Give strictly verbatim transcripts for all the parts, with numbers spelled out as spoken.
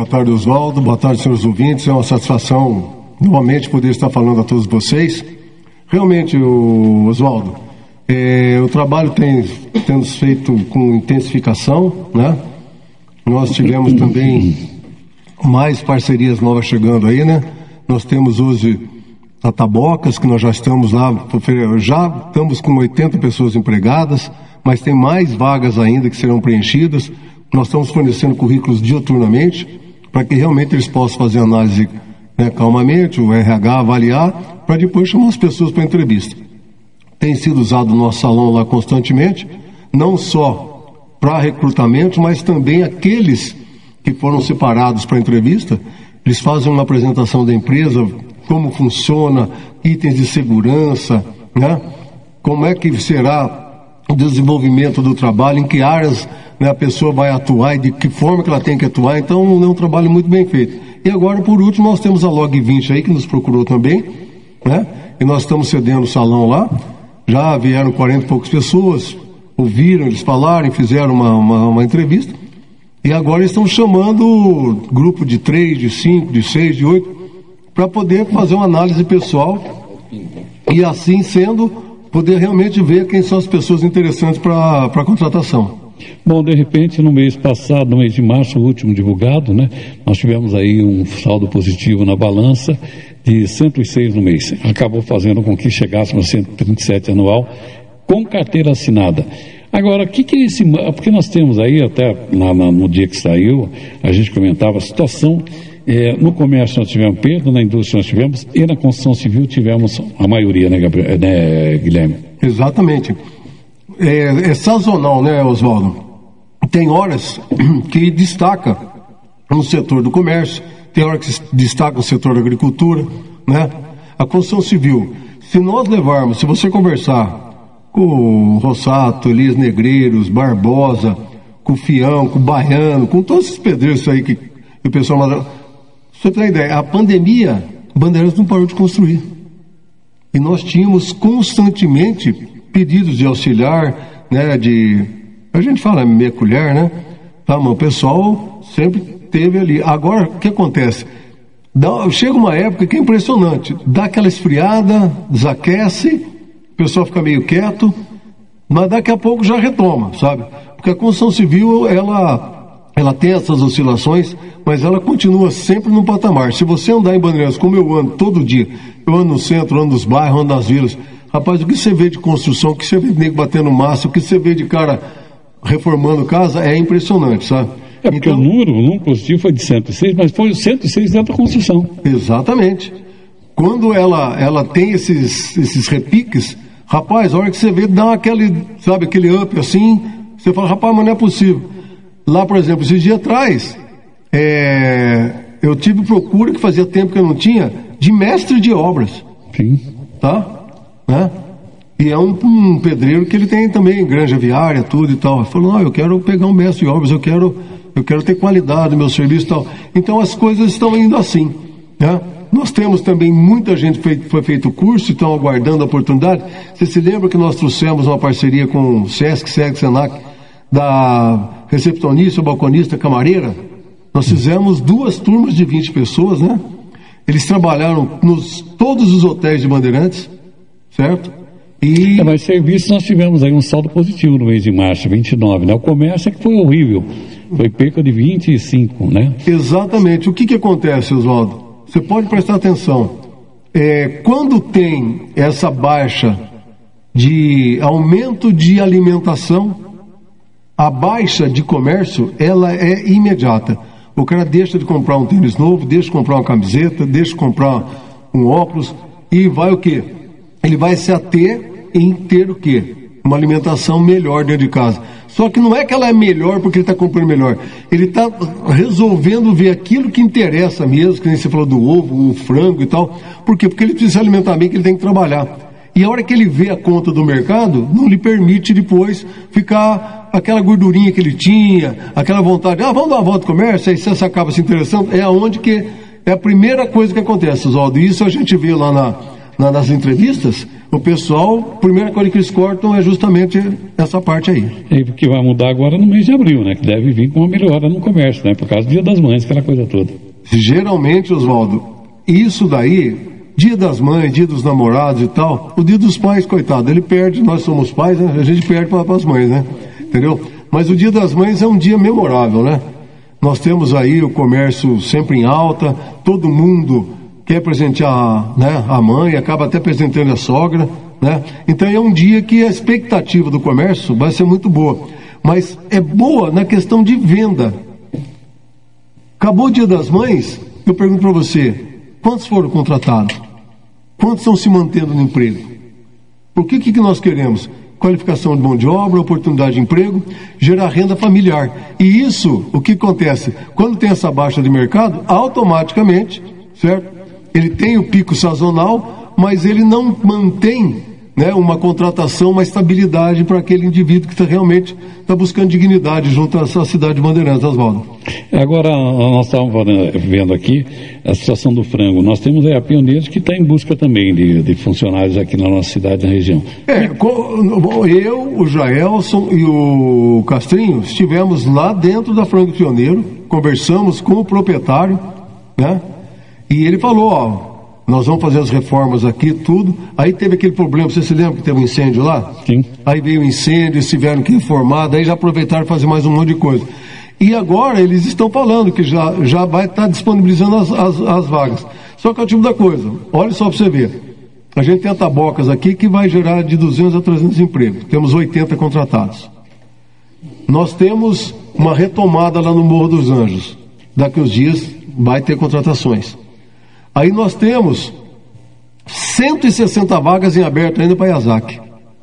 Boa tarde, Oswaldo. Boa tarde, senhores ouvintes. É uma satisfação, novamente, poder estar falando a todos vocês. Realmente, Oswaldo, é, o trabalho tem tendo feito com intensificação, né? Nós tivemos também mais parcerias novas chegando aí, né? Nós temos hoje a Tabocas, que nós já estamos lá, já estamos com oitenta pessoas empregadas, mas tem mais vagas ainda que serão preenchidas. Nós estamos fornecendo currículos diuturnamente, para que realmente eles possam fazer análise, né, calmamente, o R H avaliar, para depois chamar as pessoas para entrevista. Tem sido usado o nosso salão lá constantemente, não só para recrutamento, mas também aqueles que foram separados para entrevista, eles fazem uma apresentação da empresa, como funciona, itens de segurança, né? Como é que será o desenvolvimento do trabalho, em que áreas, né, a pessoa vai atuar e de que forma que ela tem que atuar. Então é um trabalho muito bem feito. E agora, por último, nós temos a Log vinte aí, que nos procurou também, né? E nós estamos cedendo o salão lá. Já vieram quarenta e poucas pessoas, ouviram eles falarem, fizeram uma, uma, uma entrevista. E agora estão chamando grupo de três, de cinco, de seis, de oito, para poder fazer uma análise pessoal e, assim sendo, poder realmente ver quem são as pessoas interessantes para a contratação. Bom, de repente, no mês passado, no mês de março, o último divulgado, né, nós tivemos aí um saldo positivo na balança de cento e seis no mês. Acabou fazendo com que chegássemos a cento e trinta e sete anual, com carteira assinada. Agora, o que, que é esse... Porque nós temos aí, até na, na, no dia que saiu, a gente comentava a situação... É, no comércio nós tivemos perda, na indústria nós tivemos, e na construção civil tivemos a maioria, né, Gabriel, né, Guilherme? Exatamente. É, é sazonal, né, Oswaldo? Tem horas que destaca no setor do comércio, tem horas que destaca no setor da agricultura, né? A construção civil, se nós levarmos, se você conversar com o Rossato, Elias Negreiros, Barbosa, com o Fião, com o Baiano, com todos esses pedreiros aí que, que o pessoal... Você tem uma ideia, a pandemia, Bandeirantes não parou de construir. E nós tínhamos constantemente pedidos de auxiliar, né, de... A gente fala meia colher, né? Tá, mas o pessoal sempre teve ali. Agora, o que acontece? Dá, chega uma época que é impressionante. Dá aquela esfriada, desaquece, o pessoal fica meio quieto, mas daqui a pouco já retoma, sabe? Porque a construção civil, ela, ela tem essas oscilações, mas ela continua sempre no patamar. Se você andar em Bandeirantes, como eu ando todo dia, eu ando no centro, ando nos bairros, ando nas vilas, rapaz, o que você vê de construção, o que você vê de nego batendo massa, o que você vê de cara reformando casa, é impressionante, sabe? É porque então, o número, o número positivo foi de cento e seis, mas foi cento e seis dentro da construção. Exatamente. Quando ela, ela tem esses, esses repiques, rapaz, a hora que você vê, dá aquele, sabe, aquele up assim, você fala, rapaz, mas não é possível. Lá, por exemplo, esses dias atrás, É, eu tive procura, que fazia tempo que eu não tinha, de mestre de obras. Sim. Tá? Né? E é um, um pedreiro que ele tem também granja aviária, tudo e tal. Ele falou, não, eu quero pegar um mestre de obras, eu quero, eu quero ter qualidade no meu serviço e tal. Então as coisas estão indo assim, né? Nós temos também muita gente que foi feito o curso e estão aguardando a oportunidade. Você se lembra que nós trouxemos uma parceria com o Sesc, Sesc, Senac, da recepcionista, balconista, camareira? Nós fizemos duas turmas de vinte pessoas, né? Eles trabalharam nos todos os hotéis de Bandeirantes, certo? E... É, mas serviço nós tivemos aí um saldo positivo no mês de março, vinte e nove, né? O comércio é que foi horrível, foi perca de vinte e cinco, né? Exatamente. O que que acontece, Oswaldo? Você pode prestar atenção. É, quando tem essa baixa de aumento de alimentação, a baixa de comércio, ela é imediata. O cara deixa de comprar um tênis novo, deixa de comprar uma camiseta, deixa de comprar um óculos e vai o quê? Ele vai se ater em ter o quê? Uma alimentação melhor dentro de casa. Só que não é que ela é melhor porque ele está comprando melhor. Ele está resolvendo ver aquilo que interessa mesmo, que nem você falou do ovo, o frango e tal. Por quê? Porque ele precisa se alimentar bem, que ele tem que trabalhar. E a hora que ele vê a conta do mercado, não lhe permite depois ficar aquela gordurinha que ele tinha, aquela vontade, ah, vamos dar uma volta no comércio, aí você acaba se interessando. É aonde que é a primeira coisa que acontece, Oswaldo. Isso a gente vê lá na, na, nas entrevistas, o pessoal, a primeira coisa que eles cortam é justamente essa parte aí. E o que vai mudar agora no mês de abril, né? Que deve vir com uma melhora no comércio, né? Por causa do Dia das Mães, aquela coisa toda. Geralmente, Oswaldo, isso daí, Dia das Mães, Dia dos Namorados e tal, o Dia dos Pais, coitado, ele perde, nós somos pais, né? A gente perde para as mães, né? Entendeu? Mas o Dia das Mães é um dia memorável, né? Nós temos aí o comércio sempre em alta, todo mundo quer presentear, né, a mãe, acaba até presenteando a sogra, né? Então é um dia que a expectativa do comércio vai ser muito boa, mas é boa na questão de venda. Acabou o Dia das Mães, eu pergunto para você, quantos foram contratados? Quantos estão se mantendo no emprego? Por que que nós queremos? Qualificação de mão de obra, oportunidade de emprego, gerar renda familiar. E isso, o que acontece? Quando tem essa baixa de mercado, automaticamente, certo? Ele tem o pico sazonal, mas ele não mantém, né, uma contratação, uma estabilidade para aquele indivíduo que tá, realmente está buscando dignidade junto à cidade de Bandeirantes, Oswaldo. Agora, nós estávamos vendo aqui a situação do frango. Nós temos aí a Pioneiros que está em busca também de, de funcionários aqui na nossa cidade, na região. É, eu, o Jaelson e o Castrinho estivemos lá dentro da Frango Pioneiro, conversamos com o proprietário, né? E ele falou, ó, nós vamos fazer as reformas aqui, tudo. Aí teve aquele problema, você se lembra que teve um incêndio lá? Sim. Aí veio o incêndio, eles tiveram que reformar, daí já aproveitaram para fazer mais um monte de coisa. E agora eles estão falando que já, já vai estar disponibilizando as, as, as vagas. Só que é o tipo da coisa, olha só para você ver. A gente tem a Tabocas aqui que vai gerar de duzentos a trezentos empregos. Temos oitenta contratados. Nós temos uma retomada lá no Morro dos Anjos. Daqui uns dias vai ter contratações. Aí nós temos cento e sessenta vagas em aberto ainda para Yazaki.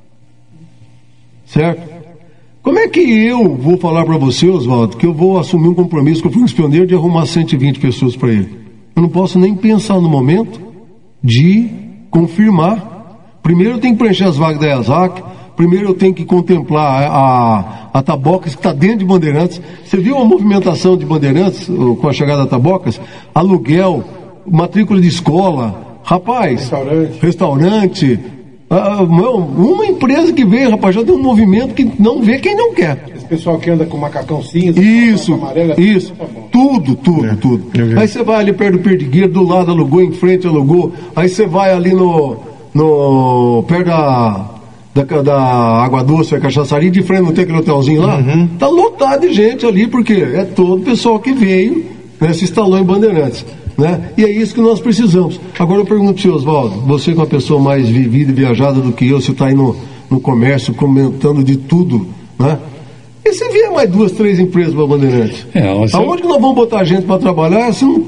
Certo? Como é que eu vou falar para você, Oswaldo, que eu vou assumir um compromisso com o Frango Pioneiro de arrumar cento e vinte pessoas para ele? Eu não posso nem pensar no momento de confirmar. Primeiro eu tenho que preencher as vagas da Yazaki. Primeiro eu tenho que contemplar a, a, a Tabocas, que está dentro de Bandeirantes. Você viu a movimentação de Bandeirantes com a chegada da Tabocas? Aluguel, matrícula de escola, rapaz, restaurante, restaurante ah, uma empresa que veio, rapaz, já tem um movimento que não vê quem não quer. Esse pessoal que anda com macacão cinza, isso, amarela, isso, tá tudo, tudo, é, tudo. Aí você vai ali perto do Perdigueiro, do lado alugou, em frente alugou, aí você vai ali no, no perto da, da, da Água Doce, a Cachaçaria, de frente não tem aquele hotelzinho lá? Uhum. Tá lotado de gente ali, porque é todo o pessoal que veio, né, se instalou em Bandeirantes. Né? E é isso que nós precisamos. Agora eu pergunto para o senhor Oswaldo, você que é uma pessoa mais vivida e viajada do que eu, você está aí no, no comércio comentando de tudo, né? E se vier mais duas, três empresas para Bandeirantes? É, você... Aonde que nós vamos botar gente para trabalhar? Assim,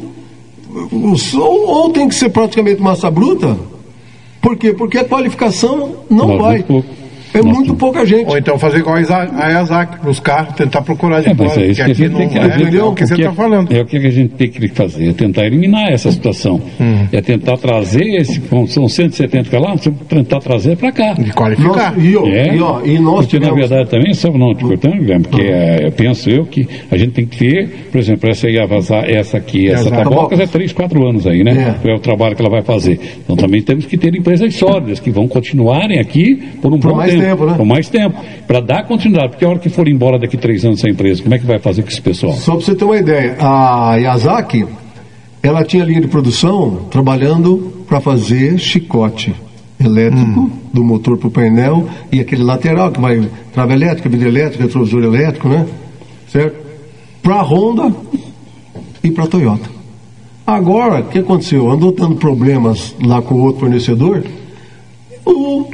ou, ou tem que ser praticamente massa bruta? Por quê? Porque a qualificação não Nossa, vai. É Nossa. muito pouca gente. Ou então fazer igual a Yazaki, buscar, tentar procurar de é, mas é isso que a gente tem que fazer. É o que você está falando. É o que a gente tem que fazer, é tentar eliminar essa situação. Hum. É tentar trazer esse, são cento e setenta que lá, tentar trazer para cá. De qualificar. Nós, e, ó, é, e, ó, e nós porque tivemos... na verdade também, sabe não, te cortando, Guilherme, porque uhum. é, penso eu que a gente tem que ter, por exemplo, essa aí, vazar, essa aqui, essa Tabocas é três, quatro anos aí, né? É. é o trabalho que ela vai fazer. Então também temos que ter empresas sólidas que vão continuarem aqui por um por bom mais tempo. tempo, né? Por mais tempo. Para dar continuidade, porque a hora que for embora daqui três anos essa empresa, como é que vai fazer com esse pessoal? Só para você ter uma ideia, a Yazaki, ela tinha linha de produção trabalhando para fazer chicote elétrico hum. do motor para o painel e aquele lateral que vai trava elétrica, vidro elétrico, retrovisor elétrico, né? Certo? Para a Honda e para a Toyota. Agora, o que aconteceu? Andou tendo problemas lá com o outro fornecedor, o,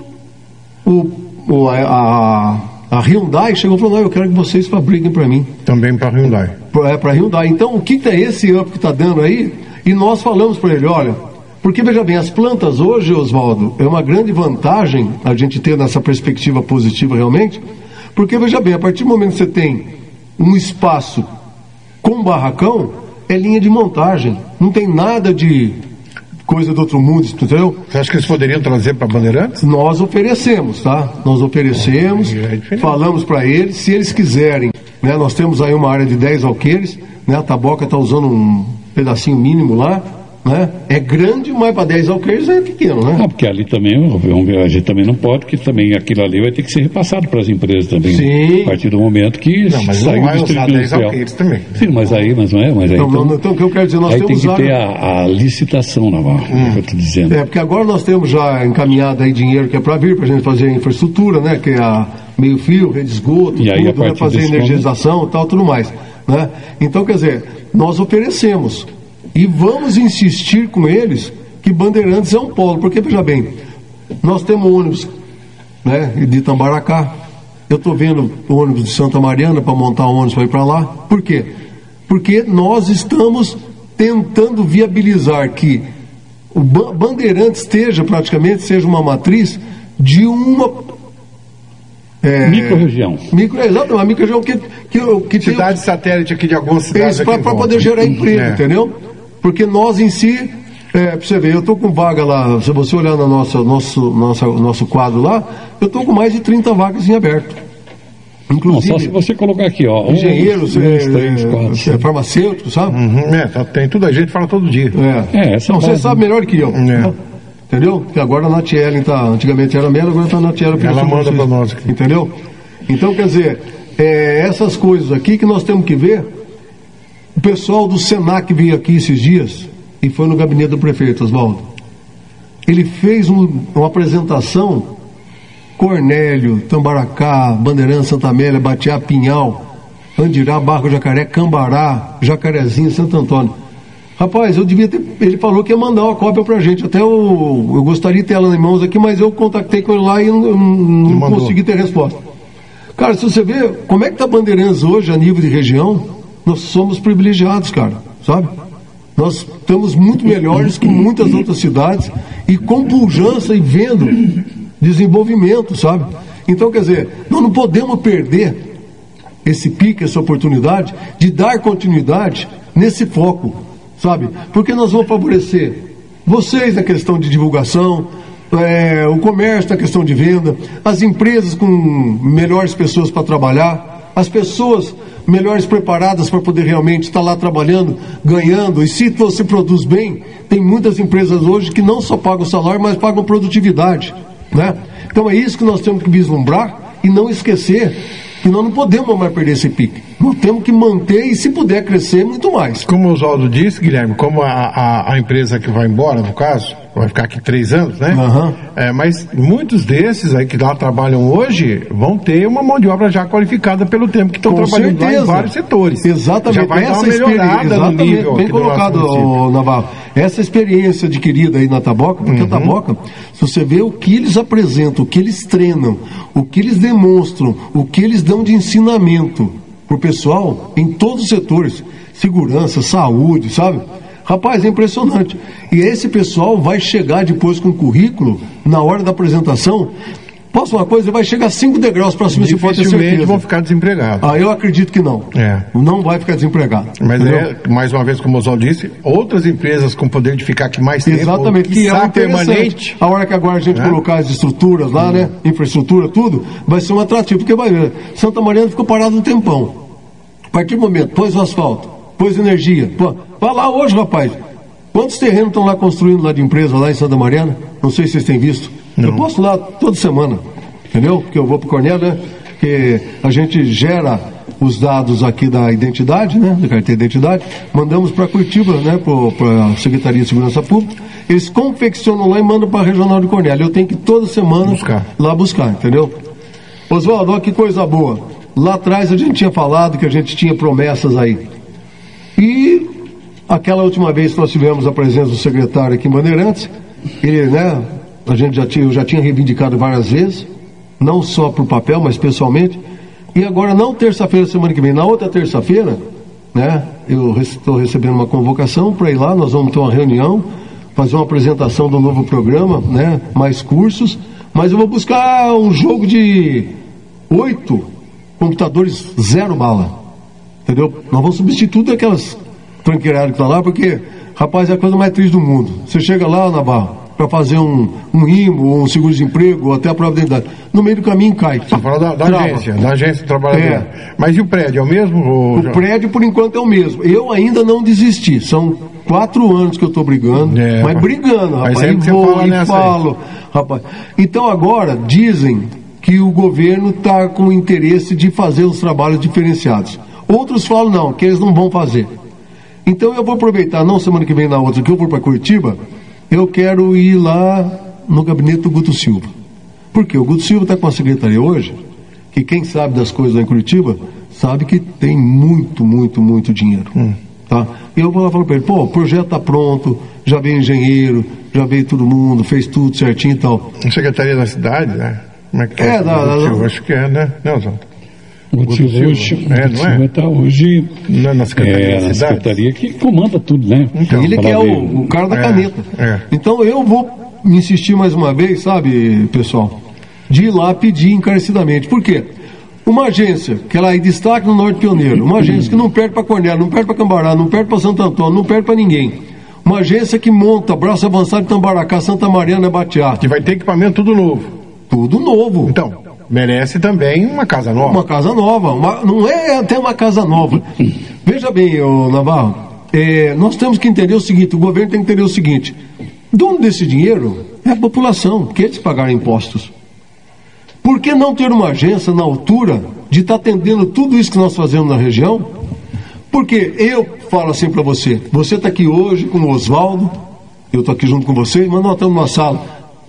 o O, a, a Hyundai chegou e falou, não, eu quero que vocês fabriquem para mim. Também para a Hyundai. É, para a Hyundai. Então, o que, que é esse up que está dando aí? E nós falamos para ele, olha, porque veja bem, as plantas hoje, Oswaldo, é uma grande vantagem a gente ter nessa perspectiva positiva realmente, porque veja bem, a partir do momento que você tem um espaço com barracão, é linha de montagem, não tem nada de... coisa do outro mundo, entendeu? Você acha que eles poderiam trazer para Bandeirantes? Nós oferecemos, tá? Nós oferecemos, é falamos para eles, se eles quiserem, né? Nós temos aí uma área de dez alqueires, né? A Taboca está usando um pedacinho mínimo lá, né? É grande, mas para dez alqueires é pequeno, né? Ah, porque ali também, a gente também não pode, porque também aquilo ali vai ter que ser repassado para as empresas também. Sim. Né? A partir do momento que não, mas saiu não vai do usar distrito dez industrial. alqueires também. Sim, mas aí, mas não é, mas aí Então, então, não, então o que eu quero dizer, nós aí temos tem que ter área... a, a licitação, Navarro, hum. que eu estou dizendo. É, porque agora nós temos já encaminhado aí dinheiro que é para vir, para a gente fazer a infraestrutura, né? Que é a meio fio, rede de esgoto, e aí, tudo, né? Fazer energização e tal, tudo mais, né? Então, quer dizer, nós oferecemos e vamos insistir com eles que Bandeirantes é um polo, porque, veja bem, nós temos ônibus, né, de Itambaracá, eu estou vendo o ônibus de Santa Mariana para montar um ônibus para ir para lá. Por quê? Porque nós estamos tentando viabilizar que o Bandeirantes esteja, praticamente, seja uma matriz de uma... É, micro-região. Micro, exato, uma micro-região que, que, que cidade tem, satélite aqui de algumas cidades. Para poder gerar emprego, é. entendeu? Porque nós em si... É, pra você ver, eu tô com vaga lá, se você olhar no nosso, nosso, nosso, nosso quadro lá, eu tô com mais de trinta vagas em aberto. Inclusive. Não, só se você colocar aqui, ó. Engenheiros, um, dois, é, três, quatro, é, farmacêuticos, sabe? Uhum, é, tem tudo, a gente fala todo dia. É, é essa não, você sabe melhor que eu. É. Entendeu? Porque agora a Nath Ellen tá, antigamente era Melo, agora tá a Nath Ellen. Ela manda para nós aqui. Entendeu? Então, quer dizer, é, essas coisas aqui que nós temos que ver. O pessoal do Senac veio aqui esses dias. E foi no gabinete do prefeito, Oswaldo. Ele fez um, uma apresentação, Cornélio, Tambaracá, Bandeirantes, Santa Amélia, Batiá, Pinhal, Andirá, Barco Jacaré, Cambará, Jacarezinho, Santo Antônio. Rapaz, eu devia ter... Ele falou que ia mandar uma cópia pra gente. Até eu, eu gostaria de ter ela em mãos aqui, mas eu contactei com ele lá e não, não, não consegui ter resposta. Cara, se você vê como é que tá Bandeirantes hoje a nível de região, nós somos privilegiados, cara, sabe? Nós estamos muito melhores que muitas outras cidades e com pujança e vendo desenvolvimento, sabe? Então, quer dizer, nós não podemos perder esse pique, essa oportunidade de dar continuidade nesse foco, sabe? Porque nós vamos favorecer vocês na questão de divulgação, é, o comércio na questão de venda, as empresas com melhores pessoas para trabalhar, as pessoas melhores preparadas para poder realmente estar lá trabalhando, ganhando. E se você produz bem, tem muitas empresas hoje que não só pagam salário, mas pagam produtividade, né? Então é isso que nós temos que vislumbrar e não esquecer que nós não podemos mais perder esse pique. Nós temos que manter e, se puder, crescer muito mais. Como o Oswaldo disse, Guilherme, como a, a, a empresa que vai embora, no caso, vai ficar aqui três anos, né? Uhum. É, mas muitos desses aí que lá trabalham hoje vão ter uma mão de obra já qualificada pelo tempo que estão trabalhando lá em vários setores. Exatamente. Já vai essa dar uma melhorada exatamente, no nível. Bem colocado, oh, Navarro. Essa experiência adquirida aí na Taboca, porque uhum. a Taboca, se você vê o que eles apresentam, o que eles treinam, o que eles demonstram, o que eles dão de ensinamento pro pessoal em todos os setores, segurança, saúde, sabe? Rapaz, é impressionante. E esse pessoal vai chegar depois com o currículo, na hora da apresentação, posso uma coisa, vai chegar cinco degraus para cima, você pode ter certeza. Vão ficar desempregados. Ah, eu acredito que não. É. Não vai ficar desempregado. Mas é, mais uma vez, como o Oswaldo disse, outras empresas com poder de ficar aqui mais tempo. Exatamente, que é permanente. A hora que agora a gente é. colocar as estruturas lá, hum. né? Infraestrutura, tudo, vai ser um atrativo. Porque vai ver, Santa Mariana ficou parado um tempão. A partir do momento, pôs o asfalto, pôs energia. Pô, vai lá hoje, rapaz. Quantos terrenos estão lá construindo lá de empresa, lá em Santa Mariana? Não sei se vocês têm visto. Não. Eu posto lá toda semana, entendeu? Porque eu vou pro Cornélio, né? Que a gente gera os dados aqui da identidade, né? Da carteira de identidade, mandamos para Curitiba, né? Para a Secretaria de Segurança Pública. Eles confeccionam lá e mandam para a Regional de Cornélio. Eu tenho que toda semana buscar. lá buscar, entendeu? Oswaldo, olha que coisa boa. Lá atrás a gente tinha falado que a gente tinha promessas aí. E aquela última vez que nós tivemos a presença do secretário aqui em Bandeirantes, ele, né, a gente já tinha, eu já tinha reivindicado várias vezes, não só para o papel, mas pessoalmente. E agora, não terça-feira, semana que vem, na outra terça-feira, né, eu estou recebendo uma convocação para ir lá, nós vamos ter uma reunião, fazer uma apresentação do novo programa, né, mais cursos, mas eu vou buscar um jogo de oito computadores zero bala, entendeu? Nós vamos substituir tudo aquelas tranqueiradas que estão lá, porque, rapaz, é a coisa mais triste do mundo. Você chega lá, Navarro, para fazer um, um I M O, um seguro-desemprego, ou até a prova de identidade. No meio do caminho cai. Você fala da, da agência, da agência trabalhadora. É. Mas e o prédio, é o mesmo? Ou o já... prédio, por enquanto, é o mesmo. Eu ainda não desisti. São quatro anos que eu estou brigando, é, mas brigando, rapaz, e vou e falo, rapaz. Então agora dizem que o governo está com interesse de fazer os trabalhos diferenciados. Outros falam não, que eles não vão fazer. Então eu vou aproveitar, não semana que vem na outra, que eu vou para Curitiba, eu quero ir lá no gabinete do Guto Silva. Por quê? O Guto Silva está com a secretaria hoje, que quem sabe das coisas lá em Curitiba, sabe que tem muito, muito, muito dinheiro. Hum. Tá? E eu vou lá falar para ele, pô, o projeto está pronto, já veio engenheiro, já veio todo mundo, fez tudo certinho e tal. Secretaria da cidade, né? Como é que é? É, da, da, Silva, acho que é, né? Não, Zé. O Guto Silva está hoje não é na Secretaria, é, na secretaria que comanda tudo, né? Então, ele que é o, o cara da é, caneta. É. Então eu vou insistir mais uma vez, sabe, pessoal, de ir lá pedir encarecidamente. Por quê? Uma agência que ela é destaque no Norte Pioneiro, uma agência que não perde para Cornélio, não perde para Cambará, não perde para Santo Antônio, não perde para ninguém. Uma agência que monta braço avançado de Tambaracá, Santa Mariana, Batiá. Que vai ter equipamento tudo novo. Tudo novo. Então, merece também uma casa nova. Uma casa nova, uma, não é até uma casa nova. Veja bem, ô Navarro, é, nós temos que entender o seguinte, o governo tem que entender o seguinte, dono desse dinheiro é a população, que eles pagaram impostos. Por que não ter uma agência na altura de estar tá atendendo tudo isso que nós fazemos na região? Porque eu falo assim para você, você está aqui hoje com o Oswaldo, eu estou aqui junto com você, mas nós estamos numa sala,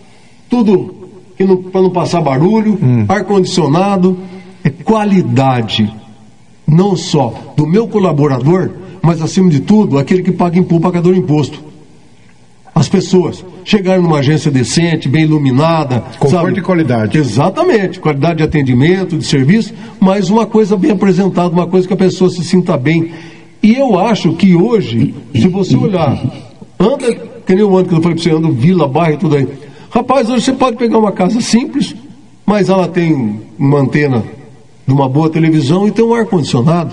tudo para não passar barulho, hum. ar-condicionado, é qualidade, não só do meu colaborador, mas acima de tudo, aquele que paga imposto, pagador de imposto. As pessoas chegarem numa agência decente, bem iluminada. Conforto sabe? E qualidade. Exatamente, qualidade de atendimento, de serviço, mas uma coisa bem apresentada, uma coisa que a pessoa se sinta bem. E eu acho que hoje, se você olhar, anda, que nem o ano que eu falei para você, anda Vila, bairro e tudo aí. Rapaz, hoje você pode pegar uma casa simples, mas ela tem uma antena de uma boa televisão e tem um ar-condicionado.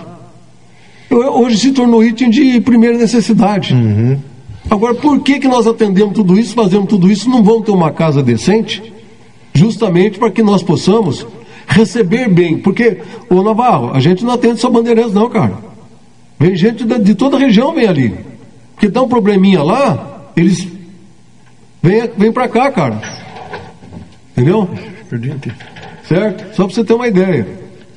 Hoje se tornou item de primeira necessidade. Uhum. Agora, por que que nós atendemos tudo isso, fazemos tudo isso, não vamos ter uma casa decente? Justamente para que nós possamos receber bem. Porque, ô Navarro, a gente não atende só Bandeirantes não, cara. Vem gente de, de toda a região, vem ali. Porque dá um probleminha lá, eles vêm vem para cá, cara. Entendeu? Certo? Só para você ter uma ideia.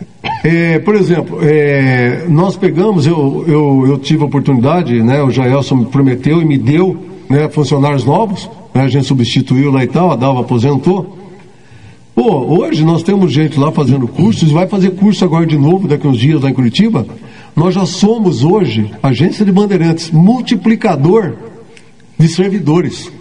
É, por exemplo, é, nós pegamos, eu, eu, eu tive a oportunidade, né, o Jaelson me prometeu e me deu, né, funcionários novos, né, a gente substituiu lá e tal, a Dalva aposentou. Pô, hoje nós temos gente lá fazendo cursos, vai fazer curso agora de novo, daqui uns dias lá em Curitiba. Nós já somos hoje, agência de Bandeirantes, multiplicador de servidores.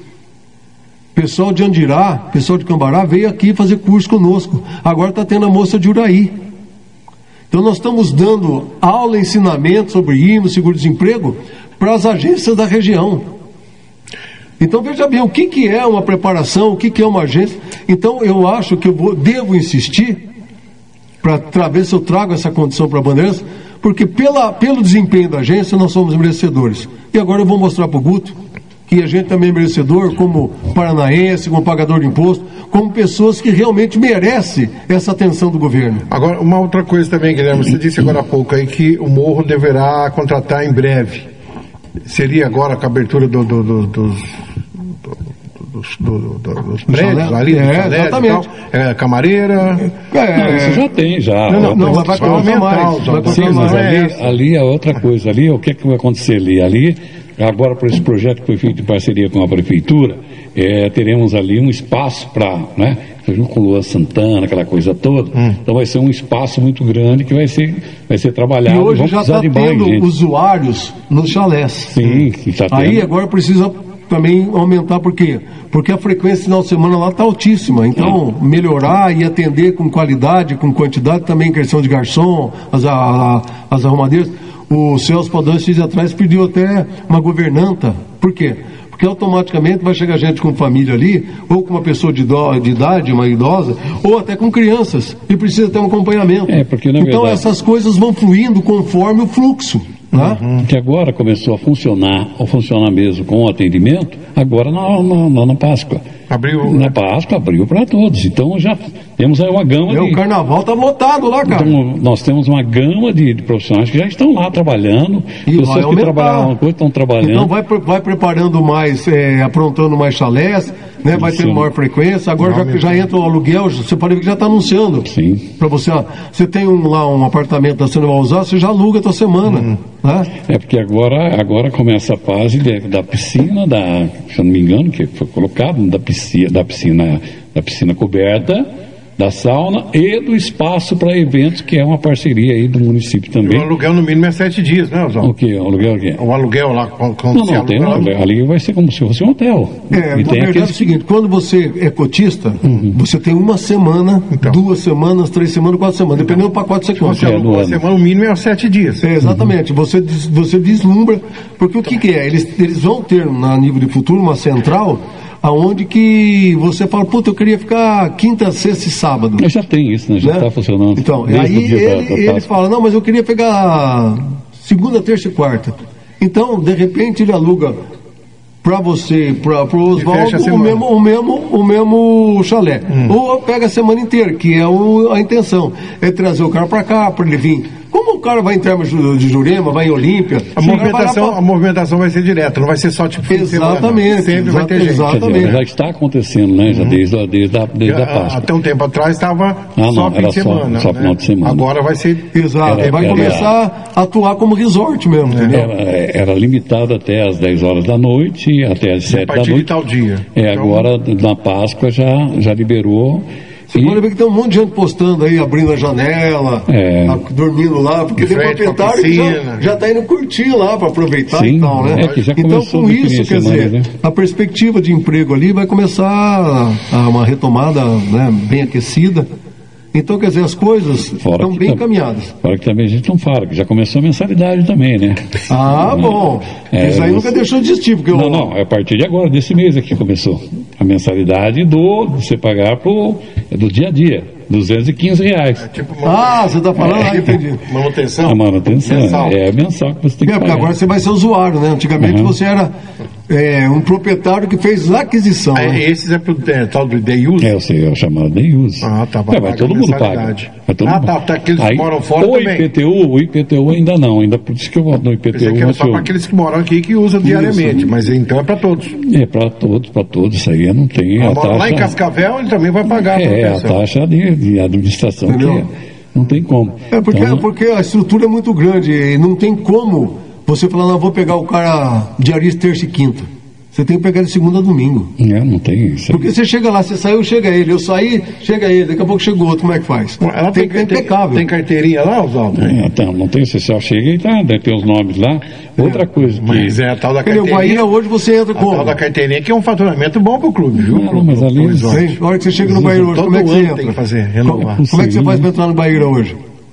Pessoal de Andirá, pessoal de Cambará veio aqui fazer curso conosco. Agora está tendo a moça de Uraí. Então nós estamos dando aula, ensinamento sobre I M U, seguro-desemprego, para as agências da região. Então veja bem, o que, que é uma preparação, o que, que é uma agência. Então eu acho que eu vou, devo insistir para ver se eu trago essa condição para a Bandeirantes, porque pela, pelo desempenho da agência nós somos merecedores. E agora eu vou mostrar para o Guto que a gente também é merecedor, como paranaense, como pagador de imposto, como pessoas que realmente merecem essa atenção do governo. Agora, uma outra coisa também, Guilherme, você disse agora há pouco aí que o Morro deverá contratar em breve. Seria agora com a abertura do, do, do, dos, dos, do, do, dos prédios ali? É, exatamente. É, camareira... É, não, isso já tem, já. Não, não, não vai, vai aumentar mais. Vai Sim, mas ali, ali é outra coisa. Ali, o que é que vai acontecer ali? Ali... Agora, para esse projeto que foi feito em parceria com a Prefeitura, é, teremos ali um espaço para, né, com Lua Santana, aquela coisa toda. Hum. Então vai ser um espaço muito grande que vai ser, vai ser trabalhado. E hoje já está tendo mais, usuários nos chalés. Sim, está tendo. Aí agora precisa também aumentar, por quê? Porque a frequência final de semana lá está altíssima. Então, é. melhorar e atender com qualidade, com quantidade, também questão de garçom, as, a, a, as arrumadeiras. O Celso Padrões, dias atrás, pediu até uma governanta. Por quê? Porque automaticamente vai chegar gente com família ali, ou com uma pessoa de, do, de idade, uma idosa, ou até com crianças, e precisa ter um acompanhamento. É, porque, na então verdade, essas coisas vão fluindo conforme o fluxo. Né? Uhum. Que agora começou a funcionar, a funcionar mesmo com o atendimento, agora na, na, na Páscoa. Abriu. Na Páscoa abriu para todos. Então já temos aí uma gama É, de... o carnaval tá lotado lá, cara. Então, nós temos uma gama de, de profissionais que já estão lá trabalhando. E vai Pessoas que aumentar. trabalhavam coisa estão trabalhando. Então vai, pre- vai preparando mais, é, aprontando mais chalés, né? Vai Isso. tendo maior frequência. Agora já, já entra o aluguel, você pode ver que já está anunciando. Sim. Para você, ó, você tem um, lá um apartamento que você não vai usar, você já aluga a tua semana. Uhum. Né? É porque agora, agora começa a fase de- da piscina, da, se eu não me engano, que foi colocado, da piscina, da piscina, da piscina coberta, da sauna e do espaço para eventos, que é uma parceria aí do município O também. aluguel no mínimo é sete dias, né, Oswaldo? O que? O aluguel o quê? O aluguel lá, quando Não, se não, tem, aluga lá, não, ali vai ser como se fosse um hotel. É, E na tem verdade é aqueles o seguinte, quando você é cotista, você tem uma semana, Então. duas semanas, três semanas, quatro semanas, dependendo do pacote que você você compra. É, aluga do uma ano. semana, o mínimo é sete dias. É, exatamente, você, des- você deslumbra, porque o que, que é? Eles, eles vão ter, na nível de futuro, uma central, aonde que você fala, puta, eu queria ficar quinta, sexta e sábado. Eu já tem isso, né? Já Né? está funcionando. Então, desde aí o dia da- ele, da ele Páscoa. fala, não, mas eu queria pegar segunda, terça e quarta. Então, de repente, ele aluga para você, para o fecha a Oswaldo, o semana. mesmo, o, mesmo, o mesmo chalé. Hum. Ou pega a semana inteira, que é o- a intenção. É trazer o cara para cá, para ele vir. Como o cara vai em termos de de Jurema, vai em Olímpia... A o cara vai lá movimentação, pra- a movimentação vai ser direta, não vai ser só tipo fim de semana. Exatamente, Sempre vai ter exa- gente. exato. Quer dizer, exatamente. já está acontecendo, né? Já desde, a- desde, a, desde a Ah, Páscoa. Até um tempo atrás estava não, só fim era de só- semana. só né? final de semana. Agora vai ser. Exato, Era- vai era- começar a atuar como resort mesmo, entendeu? Era, era limitado até às dez horas da noite, até às A sete da partir de noite. tal dia. É, Então, agora na Páscoa já, já liberou. Você E- pode ver que tem um monte de gente postando aí, abrindo a janela, É. a- dormindo lá, porque De tem frente pra proprietário que já, piscina. já tá indo curtir lá para aproveitar Sim, e tal, né? é que já então, começou com no isso, fim de quer semana, dizer, né? a perspectiva de emprego ali vai começar a, a uma retomada, né, bem aquecida. Então, quer dizer, as coisas Fora estão que bem tam- encaminhadas. Fora que também a gente não fala, que já começou a mensalidade também, né? Ah, bom. É, isso aí você- nunca deixou de existir, porque Não, o- não, é a partir de agora, desse mês aqui começou. A mensalidade do, você pagar pro, é do dia a dia, duzentos e quinze reais. Tipo, uma Ah, você está falando? Ah, entendi. manutenção. A manutenção, Mensal. é mensal que você tem que É, porque pagar. agora você vai ser usuário, né? Antigamente Uhum. você era é, um proprietário que fez a aquisição. Ah, né? esses é pro é, tal do day use? É, eu sei, é o chamado day use. Ah, tá, É, vai vai pagar todo mundo paga. mensalidade. Vai todo Ah, mundo. tá, tá, aqueles que Aí, moram fora o também. I P T U, o I P T U ainda não, ainda por isso que eu voto no I P T Pensei U. que era mas só eu- para aqueles que moram aqui que usam diariamente, mas então é para todos. É, para todos, para todos, isso aí não tem a Mora lá em taxa. Cascavel, ele também vai pagar a É, a manutenção. taxa de, de administração, que Entendeu? é, não tem como. É porque, Então, porque a estrutura é muito grande e não tem como você falar, não, vou pegar o cara diarista terça e quinta. Você tem que pegar de segunda a domingo. é, não tem isso. Porque você chega lá, você saiu, chega ele. Eu saí, chega ele. Daqui a pouco chegou outro, como é que faz? Ela tem tem, que ter tem, impecável. tem carteirinha lá, Oswaldo? É, então, não tem, você só chega e tá, né, tem os nomes lá. Outra coisa que... Mas é a tal da Entendeu? carteirinha. Bahia hoje você entra A como? tal da carteirinha que é um faturamento bom pro clube, viu? Não, mas ali- Pro resort. Hein? A hora que você chega no Bahia hoje, Todo como é que você ano entra? tem que fazer, renovar. Como, como é que você faz para entrar no Bahia hoje?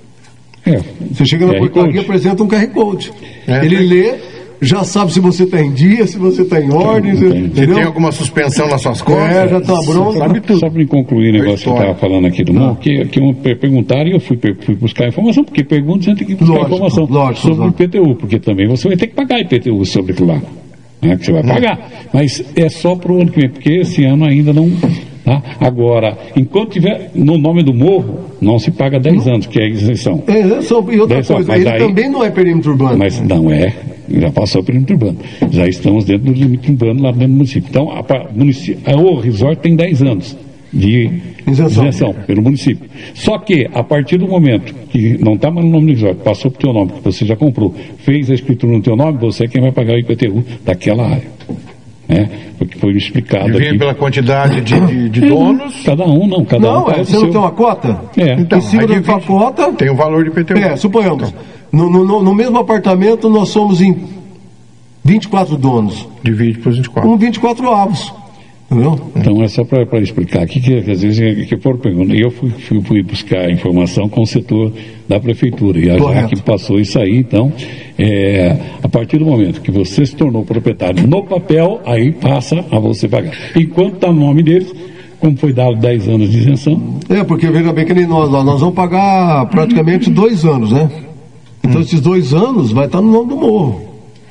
É, Você chega na Q R portaria e Code. apresenta um Q R Code. É, ele tem- lê, já sabe se você está em dia, se você está em ordem, Tem, se- tem. Se entendeu? tem alguma suspensão nas suas contas, É, já tá uma bronca. sabe tudo. Só para concluir o negócio que eu História. estava falando aqui do Morro, que, que um, per- perguntaram e eu fui, per- fui buscar informação, porque pergunta você tem que buscar Lógico, informação lógico, sobre lógico. o I P T U, porque também você vai ter que pagar I P T U sobre aquilo lá. Né, que você vai pagar. Mas é só para o ano que vem, porque esse ano ainda não. Tá? Agora, enquanto tiver no nome do morro, não se paga dez anos, que é a isenção. É, só- e outra Daí só- coisa, mas ele daí- também não é perímetro urbano. Mas não é, já passou o perímetro urbano. Já estamos dentro do limite urbano lá dentro do município. Então, a, pa- munici- a- o resort tem dez anos de Isenção. isenção pelo município. Só que, a partir do momento que não está mais no nome do resort, passou para o teu nome, que você já comprou, fez a escritura no teu nome, você é quem vai pagar o I P T U daquela área. Né? Porque foi explicado Divide aqui. pela quantidade de, de, de donos. Cada um, não, cada um Não, é, paga o você não seu. tem uma cota? É. Então, em cima aí da tua divide. cota, Tem o valor de I P T U. é, suponhamos, no, no- no mesmo apartamento nós somos em vinte e quatro donos, Divide por vinte e quatro. com vinte e quatro avos. Entendeu? Então é só para explicar aqui que, que às vezes é que foram perguntas. E eu fui, fui, fui buscar informação com o setor da prefeitura. E a Correto. Jaque passou isso aí, então, é, a partir do momento que você se tornou proprietário no papel, aí passa a você pagar. Enquanto está no nome deles, como foi dado dez anos de isenção, É, porque veja bem que nem nós lá, nós vamos pagar praticamente dois anos, né? Então esses dois anos vai estar no nome do morro.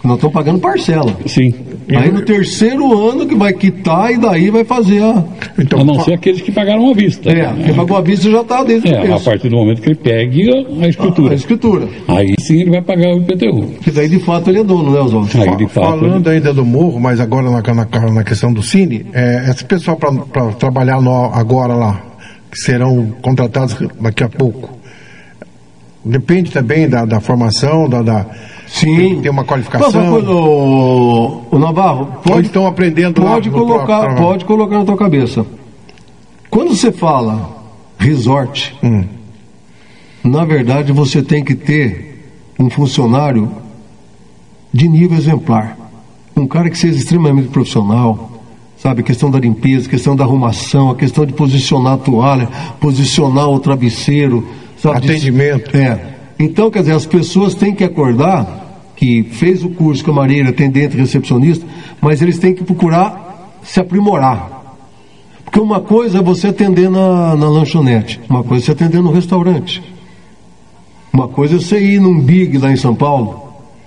Nós estamos pagando parcela. Sim. Aí no terceiro ano que vai quitar e daí vai fazer a... Então, a não ser aqueles que pagaram à vista. É, quem pagou à vista já está desde é, a partir do momento que ele pegue a escritura. A, a escritura. Aí sim ele vai pagar o I P T U. Que daí de fato ele é dono, né, Oswaldo? Aí, de fato, Falando ele... ainda do morro, mas agora na, na, na questão do Cine, é, esse pessoal para trabalhar no, agora lá, que serão contratados daqui a pouco, depende também da, da formação, da... da Sim. Tem, tem uma qualificação. Mas, o, o Navarro, pode, estão aprendendo pode lá colocar, próprio... pode colocar na tua cabeça. Quando você fala resort, hum. na verdade você tem que ter um funcionário de nível exemplar. Um cara que seja extremamente profissional, sabe? A questão da limpeza, a questão da arrumação, a questão de posicionar a toalha, posicionar o travesseiro, sabe? Atendimento. É. Então, quer dizer, as pessoas têm que acordar que fez o curso camareira, atendente, recepcionista, mas eles têm que procurar se aprimorar. Porque uma coisa é você atender na, na lanchonete, uma coisa é você atender no restaurante. Uma coisa é você ir num Big lá em São Paulo.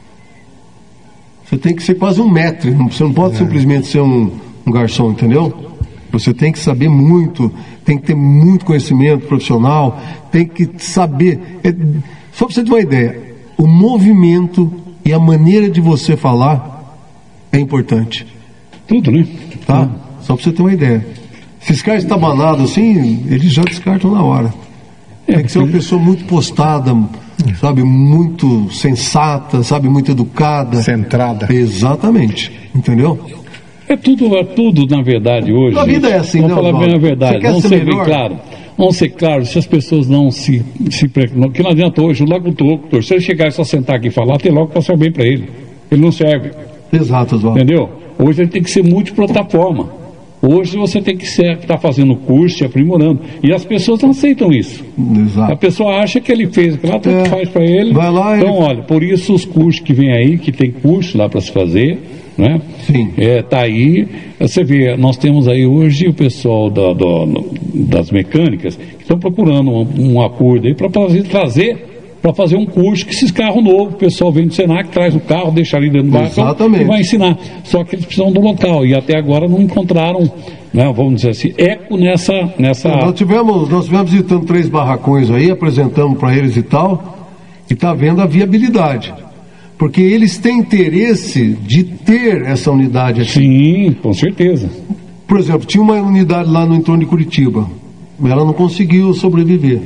Você tem que ser quase um maître, você não pode é. simplesmente ser um, um garçom, entendeu? Você tem que saber muito, tem que ter muito conhecimento profissional, tem que saber... É, só para você ter uma ideia, o movimento e a maneira de você falar é importante. Tudo, né? Tá? Tudo. Só para você ter uma ideia. Se esse cara está banado assim, eles já descartam na hora. É, tem que ser uma pessoa muito postada, sabe? Muito sensata, sabe? Muito educada. Centrada. Exatamente. Entendeu? É tudo, é tudo, na verdade, hoje. A vida é assim, vamos não, falar bem a verdade. Vamos ser, ser bem claro. Vamos ser claros, se as pessoas não se... se não, que não adianta hoje, o locutor, se ele chegar e só sentar aqui e falar, tem logo que passar bem para ele. Ele não serve. Exato, Oswaldo. Entendeu? Hoje ele tem que ser multiplataforma. Hoje você tem que estar tá fazendo curso, se aprimorando. E as pessoas não aceitam isso. Exato. A pessoa acha que ele fez aquilo, tudo é. que faz para ele. Vai lá, então, ele... olha, por isso os cursos que vem aí, que tem curso lá para se fazer, né? Sim. É, tá aí, você vê, nós temos aí hoje o pessoal da, do, das mecânicas que estão procurando um, um acordo aí para trazer, trazer para fazer um curso que esses carros novos, o pessoal vem do Senac, traz o carro, deixa ali dentro do barco e vai ensinar. Só que eles precisam do local e até agora não encontraram, né, vamos dizer assim, eco nessa... nessa... Nós tivemos, nós tivemos visitando três barracões aí, apresentamos para eles e tal, e está vendo a viabilidade. Porque eles têm interesse de ter essa unidade aqui. Sim, com certeza. Por exemplo, tinha uma unidade lá no entorno de Curitiba, ela não conseguiu sobreviver.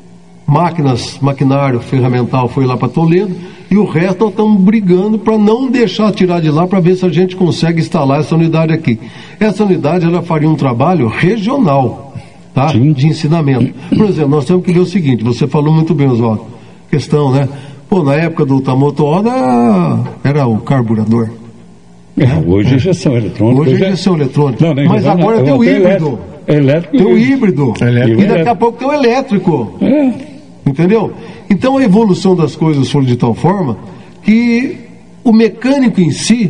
Máquinas, maquinário, ferramental foi lá para Toledo e o resto nós estamos brigando para não deixar tirar de lá para ver se a gente consegue instalar essa unidade aqui. Essa unidade ela faria um trabalho regional, tá? De ensinamento. Por exemplo, nós temos que ver o seguinte, você falou muito bem, Oswaldo, questão, né? Pô, na época do Tamoto Oda era o carburador. É, hoje é injeção eletrônica. Hoje é injeção eletrônica. Não, não, mas agora tem o híbrido. Elétrico. Tem o híbrido. Elétrico. E daqui a pouco tem o elétrico. É. Entendeu? Então a evolução das coisas foi de tal forma que o mecânico em si,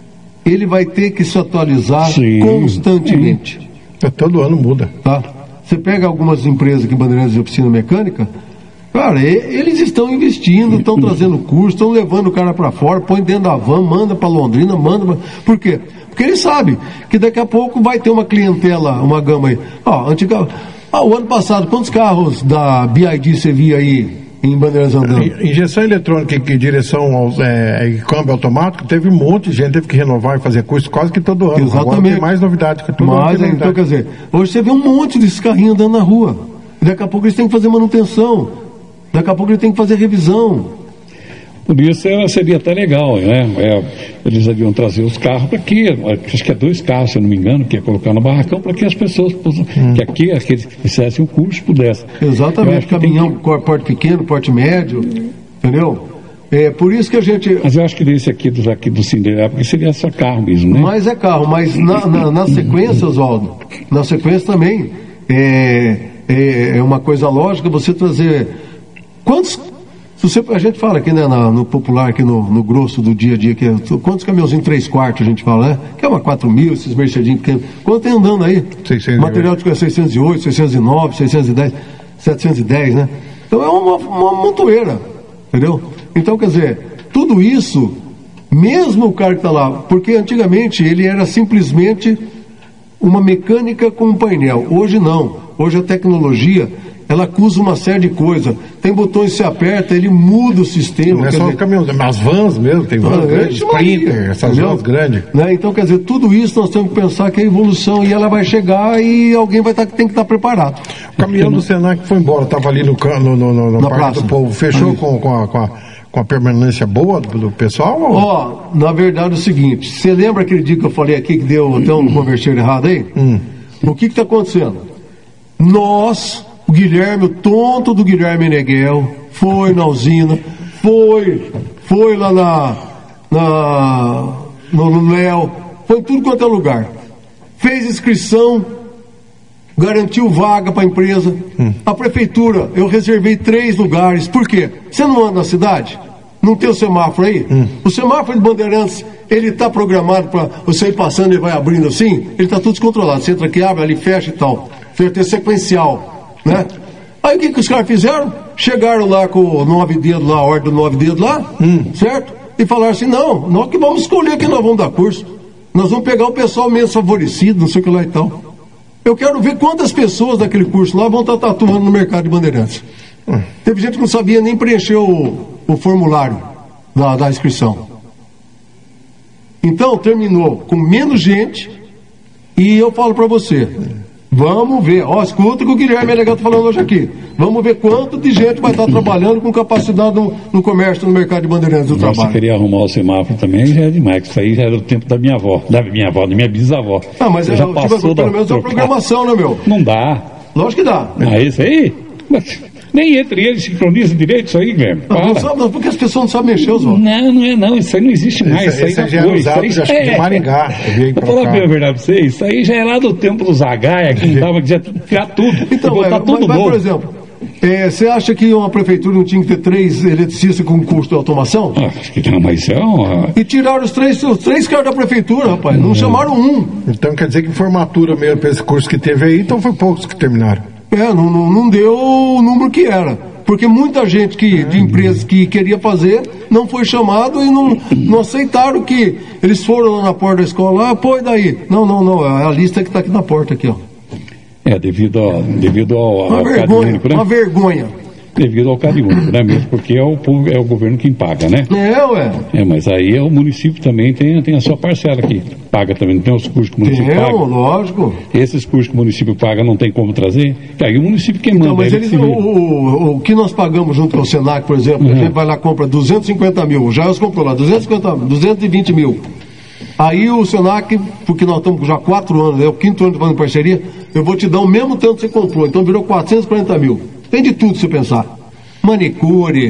ele vai ter que se atualizar Sim. constantemente. Sim. Todo ano muda. Tá? Você pega algumas empresas aqui, Bandeirantes de oficina mecânica, cara, eles estão investindo, estão trazendo curso, estão levando o cara para fora, põe dentro da van, manda para Londrina, manda pra... Por quê? Porque ele sabe que daqui a pouco vai ter uma clientela, uma gama aí. Ó, antiga... Ah, o ano passado, quantos carros da B I D você via aí em Bandeirantes andando? Injeção eletrônica e direção aos, é, e câmbio automático, teve um monte de gente, teve que renovar e fazer curso quase que todo ano. Exatamente. Agora tem mais novidade que todo Mas, ano. Então, quer dizer, hoje você vê um monte desses carrinhos andando na rua. Daqui a pouco eles têm que fazer manutenção. Daqui a pouco eles têm que fazer revisão. Por isso seria até legal, né? É, eles deviam trazer os carros para aqui, acho que é dois carros, se eu não me engano, que é colocar no barracão para que as pessoas, hum. que aqui, aqueles que fizessem o curso pudessem. Exatamente, caminhão, que... porte pequeno, porte médio, entendeu? É por isso que a gente... Mas eu acho que desse aqui, dos aqui do Cinderela, porque seria só carro mesmo, né? Mas é carro, mas na, na, na sequência, Oswaldo, na sequência também, é, é, é uma coisa lógica você trazer... Quantos... Você, a gente fala aqui, né, na, no popular, aqui no, no grosso do dia a dia, que é, quantos caminhãozinhos três quartos a gente fala, né? Que é uma quatro mil, esses mercedinhos pequenos. Quanto tem andando aí? seiscentos e oito. Material de seiscentos e oito, seiscentos e nove, seiscentos e dez, setecentos e dez, né? Então é uma, uma montoeira, entendeu? Então, quer dizer, tudo isso Mesmo o cara que está lá, porque antigamente ele era simplesmente uma mecânica com um painel. Hoje não. Hoje a tecnologia, ela acusa uma série de coisas. Tem botões que você aperta, ele muda o sistema. Não é quer só dizer, caminhões, as vans mesmo, tem vans Ah, grandes, é, Maria, Sprinter, essas entendeu? vans grandes. Né? Então, quer dizer, tudo isso nós temos que pensar que é evolução e ela vai chegar e alguém vai tá, tem que estar preparado. O caminhão do Senac foi embora, estava ali no, can- no, no, no, no Na Parque praça. do Povo. Fechou Aí. com, com, a, com, a, com a permanência boa do, do pessoal? Ou... Ó, na verdade é o seguinte, você lembra aquele dia que eu falei aqui que deu até um converter errado aí? Hum. O que está acontecendo? Nós, o Guilherme, o tonto do Guilherme Neguel, foi na usina, foi, foi lá na, na no, no Léo, foi em tudo quanto é lugar. Fez inscrição, garantiu vaga para a empresa. Hum. A prefeitura, eu reservei três lugares. Por quê? Você não anda na cidade? Não tem o semáforo aí? Hum. O semáforo de Bandeirantes, ele está programado para você ir passando e vai abrindo assim? Ele está tudo descontrolado. Você entra aqui, abre, ali fecha e tal. Tem sequencial, né? Aí o que, que os caras fizeram? Chegaram lá com o nove dedos lá, a ordem do nove dedos lá, hum. certo? E falaram assim, não, nós que vamos escolher quem nós vamos dar curso. Nós vamos pegar o pessoal menos favorecido, não sei o que lá e tal. Eu quero ver quantas pessoas daquele curso lá vão estar tatuando no mercado de Bandeirantes. Hum. Teve gente que não sabia nem preencher o, o formulário da, da inscrição. Então, terminou com menos gente e eu falo para você, vamos ver, ó, escuta o que o Guilherme é legal tá falando hoje aqui. Vamos ver quanto de gente vai estar trabalhando com capacidade no, no comércio, no mercado de Bandeirantes do trabalho. Você queria arrumar o semáforo também, já é demais, isso aí já era o tempo da minha avó, da minha avó, da minha bisavó. Ah, mas já é, passou tipo, pelo menos é uma programação, né, meu? Não dá. Lógico que dá. Ah, esse aí? Nem entre eles sincroniza direito isso aí, Guilherme. Não, não sabe, não, porque as pessoas não sabem mexer os olhos. Não, não é não, isso aí não existe mais. Esse, isso aí esse já já foi. é usado, Isso aí acho que de Maringá. Vou falar bem a verdade pra vocês, isso aí já é lá do tempo dos Zagaia, que não dava, que já tirar tudo. Então, botar é, tudo mas, mas, novo. por exemplo, é, você acha que uma prefeitura não tinha que ter três eletricistas com curso de automação? Ah, acho que não, mas isso é uma... E tiraram os três, os três caras da prefeitura, rapaz. Não hum. chamaram um. Então quer dizer que formatura mesmo para esse curso que teve aí, então foi poucos que terminaram. É, não, não, não deu o número que era. Porque muita gente que, de empresas que queria fazer não foi chamado e não, não aceitaram que eles foram lá na porta da escola, ah, pô, e daí? Não, não, não, é a lista que está aqui na porta, aqui, ó. É, devido, a, devido ao, uma ao vergonha, único, né? Uma vergonha. Devido ao Cade Único, né? Mesmo porque é o, povo, é o governo quem paga, né? É, ué. É, mas aí é o município também tem, tem a sua parcela aqui. Paga também, não tem os cursos que o município tem, paga. Lógico. Esses cursos que o município paga não tem como trazer. Aí o município quem manda. Não, mas ele eles, o, o, o que nós pagamos junto com o Senac, por exemplo, uhum. a gente vai lá e compra duzentos e cinquenta mil, o Jair comprou lá, duzentos e cinquenta, duzentos e vinte mil. Aí o Senac, porque nós estamos já há quatro anos, é o quinto ano de fazendo parceria, eu vou te dar o mesmo tanto que você comprou, então virou quatrocentos e quarenta mil. Tem de tudo se você pensar. Manicure,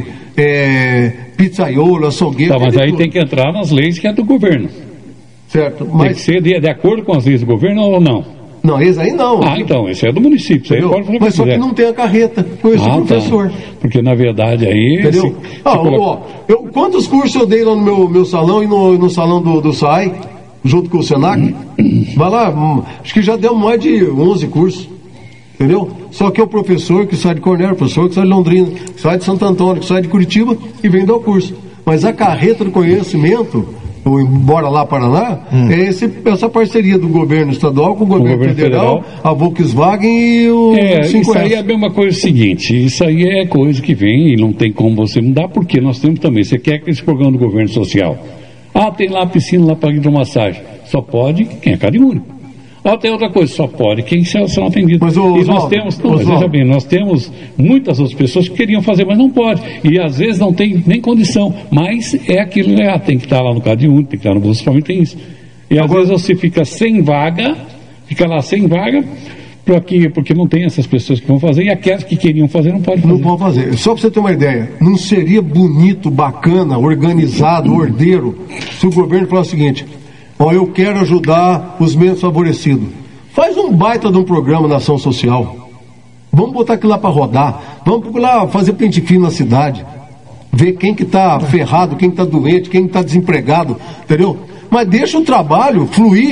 é, pizzaiolo, açougueiro. Tá, mas aí tudo. Tem que entrar nas leis que é do governo. Certo. Mas... Tem que ser de, de acordo com as leis do governo ou não? Não, esse aí não. Ah, então, esse é do município. Isso aí pode fazer. Mas só que não tem a carreta. Conheço ah, o professor. Tá. Porque na verdade aí. Entendeu? Se, ah, se coloca... ó, eu, quantos cursos eu dei lá no meu, meu salão e no, no salão do, do S A I, junto com o Senac? Vai lá, acho que já deu mais de onze cursos. Entendeu? Só que é o professor que sai de Cornélio, o professor que sai de Londrina, que sai de Santo Antônio, que sai de Curitiba e vem dar o curso. Mas a carreta do conhecimento, ou embora lá Paraná, hum. é esse, essa parceria do governo estadual com o governo, o governo federal, federal, a Volkswagen e o é, cinco S. Isso aí é a mesma coisa seguinte, isso aí é coisa que vem e não tem como você mudar, porque nós temos também, você quer que esse programa do governo social, ah, tem lá a piscina lá para hidromassagem, só pode quem é Cade Único. Ou tem outra coisa, só pode quem são atendidos. Mas, o, e nós Oswaldo, temos, não, mas veja bem, nós temos muitas outras pessoas que queriam fazer, mas não pode. E às vezes não tem nem condição. Mas é aquilo, né? Tem que estar lá no Cade Único, tem que estar no Bolsa Família, tem isso. E às Agora, vezes você fica sem vaga, fica lá sem vaga, porque, porque não tem essas pessoas que vão fazer, e aquelas que queriam fazer não podem fazer. Não podem fazer. Só para você ter uma ideia, não seria bonito, bacana, organizado, ordeiro, se o governo falasse o seguinte... Ó, eu quero ajudar os menos favorecidos. Faz um baita de um programa na ação social. Vamos botar aquilo lá para rodar. Vamos lá fazer pente fino na cidade. Ver quem que está ferrado, quem que está doente, quem que está desempregado. Entendeu? Mas deixa o trabalho fluir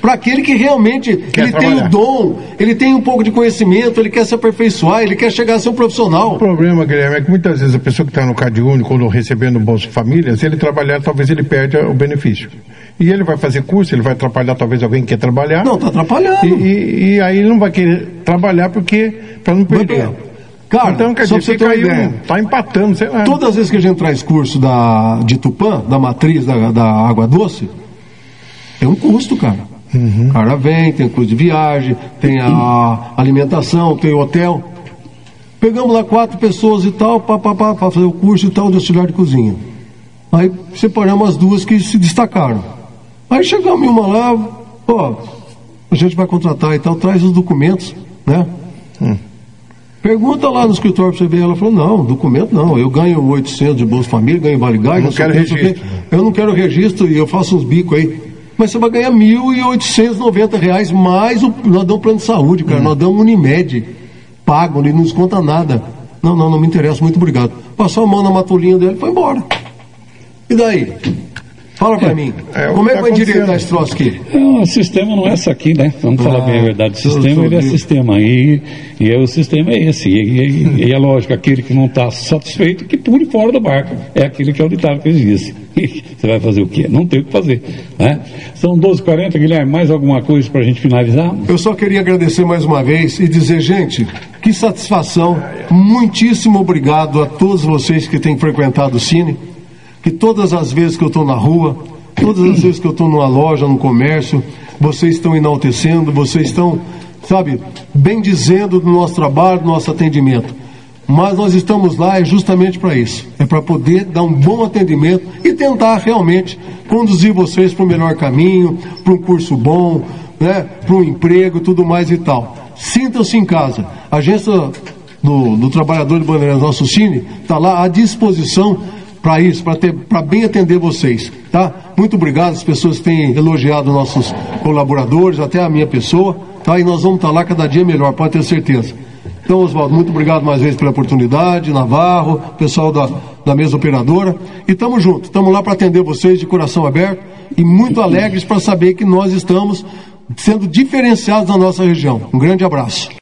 para aquele que realmente Quer ele trabalhar. tem o dom, ele tem um pouco de conhecimento, ele quer se aperfeiçoar, ele quer chegar a ser um profissional. O problema, Guilherme, é que muitas vezes a pessoa que está no Cade Único ou recebendo o Bolsa Família, se ele trabalhar, talvez ele perde o benefício. E ele vai fazer curso, ele vai atrapalhar talvez alguém que quer trabalhar. Não, está atrapalhando. E, e, e aí ele não vai querer trabalhar porque para não perder. Cara, então, quer só dizer, pra você ter fica uma aí, ideia. um, tá empatando, sei lá. Todas as vezes que a gente traz curso da, de Tupã, da matriz da, da água doce, tem um custo, cara. Uhum. O cara vem, tem custo de viagem, tem a alimentação, tem o hotel. Pegamos lá quatro pessoas e tal, para fazer o curso e tal de auxiliar de cozinha. Aí separamos as duas que se destacaram. Aí chegamos em uma lá, ó, a gente vai contratar e tal, traz os documentos, né? Hum. Pergunta lá no escritório pra você ver. Ela falou, não, documento não, eu ganho oitocentos de Bolsa Família, ganho Vale Gás, não quero registro. Eu não quero registro e eu faço uns bicos aí. Mas você vai ganhar mil e oitocentos e noventa reais mais o, nós damos plano de saúde, cara, hum. nós damos Unimed, pago, ele não nos conta nada. Não, não, não me interessa, muito obrigado. Passou a mão na matolinha dele e foi embora. E daí? Fala pra é, mim, é, como é que vai endireitar esse troço aqui? Não, o sistema não é esse aqui, né? Vamos ah, falar bem a verdade. O sistema, ele é sistema. E, e é, o sistema é esse. E, e, e é lógico, aquele que não está satisfeito, que pule fora do barco. É aquele que é o ditado que eles dizem. Você vai fazer o quê? Não tem o que fazer. Né? São doze e quarenta, Guilherme, mais alguma coisa pra gente finalizar? Eu só queria agradecer mais uma vez e dizer, gente, que satisfação. Muitíssimo obrigado a todos vocês que têm frequentado o Cine. Que todas as vezes que eu estou na rua, todas as vezes que eu estou numa loja, no comércio, vocês estão enaltecendo, vocês estão, sabe, bem dizendo do nosso trabalho, do nosso atendimento. Mas nós estamos lá é justamente para isso, é para poder dar um bom atendimento e tentar realmente conduzir vocês para o melhor caminho, para um curso bom, né, para um emprego, tudo mais e tal. Sintam-se em casa. A agência do, do Trabalhador de Bandeirantes, nosso Cine, está lá à disposição para isso, para bem atender vocês, tá? Muito obrigado, as pessoas que têm elogiado nossos colaboradores, até a minha pessoa, tá? E nós vamos estar lá cada dia melhor, pode ter certeza. Então, Oswaldo, muito obrigado mais uma vez pela oportunidade, Navarro, pessoal da, da mesa operadora, e estamos juntos, estamos lá para atender vocês de coração aberto e muito alegres para saber que nós estamos sendo diferenciados na nossa região. Um grande abraço.